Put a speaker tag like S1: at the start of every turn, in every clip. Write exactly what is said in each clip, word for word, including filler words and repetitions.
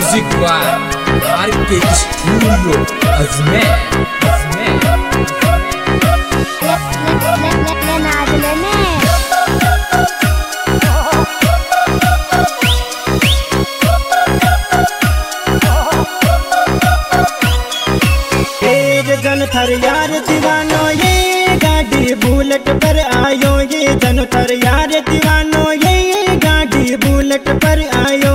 S1: Music by R K studio Ajmer Ajmer
S2: जन थर यार दीवानो ये गाड़ी बुलेट पर आयो ये जन थर यार दीवानो ये गाड़ी बुलेट पर आयो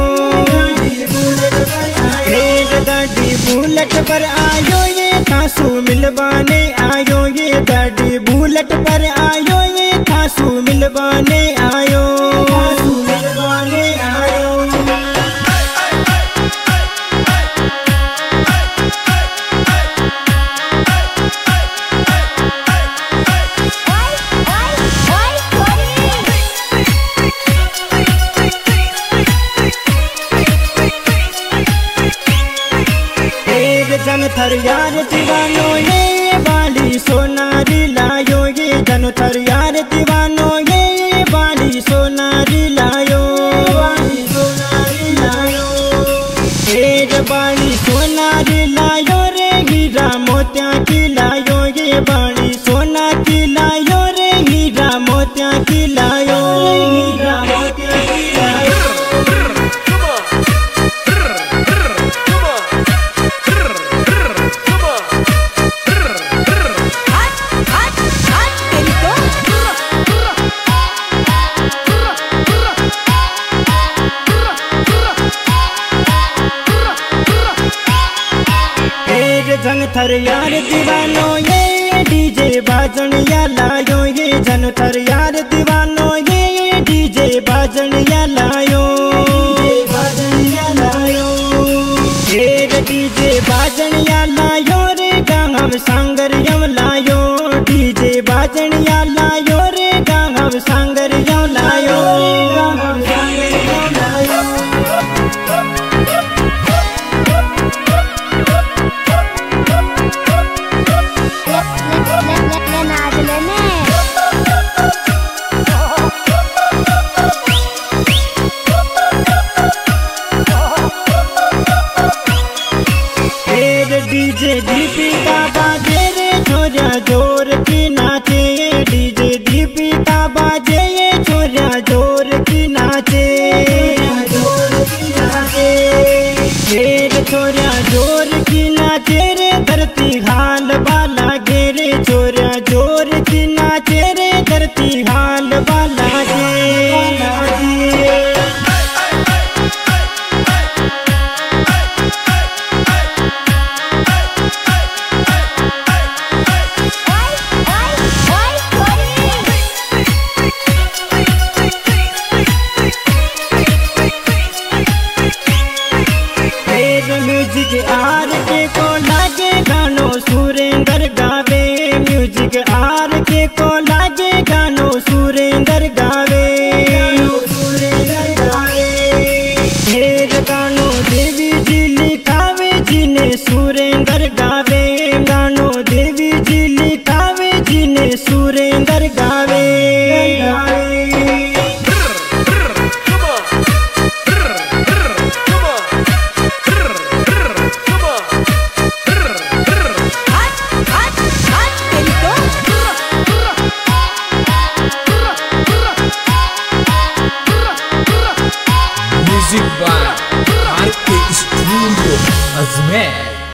S2: गाड़ी बुलेट पर आयो ये थासू मिलवाने आयो ये गाड़ी बुलेट पर आयो ये थासू मिलवाने आयो मिलवाने आयो जन थर यार दीवानो ये बाली सोनारी लायो ये जन थर यार दीवानो ये बाली सोनारी लायो बाली सोनारी लायो एक बाली सोनारी लायो रे हीरा मोतिया की लायो ये बाली सोना की लायो रे हीरा मोतिया की लायो हीरा मोतिया की लायो जन थर यार दीवानो ये डीजे बाजन या लायो ये जन थर यार दीवानो ये डीजे बाजन या लायो बाजन या लायो ये डीजे बाजन या लायो रे गाँव सांगर यम लायो डीजे बाजन या लायो रे गाँव सांगर यम लायो गाँव सांगर यम लायो डीजे दीपिका बाजे रे छोरिया जोर की नाचे डीजे दीपिका बाजे ये छोरिया जोर की नाचे जोर की नाचे रे छोरिया जोर की नाचे रे धरती हाल वाला गे रे छोरिया जोर की नाचे रे धरती हाल वाला गे म्यूजिक आर के को लागे गानो सुरेंद्र गावे म्यूजिक आर के को लागे गानो सुरेंद्र गावे सुरेंद्र गावे ढेर गानो देवी जी लिखावे जिने सुरेंद्र गावे गानो देवी जी लिखावे जिने सुरेंद्र गावे
S1: music by R K studio Ajmer.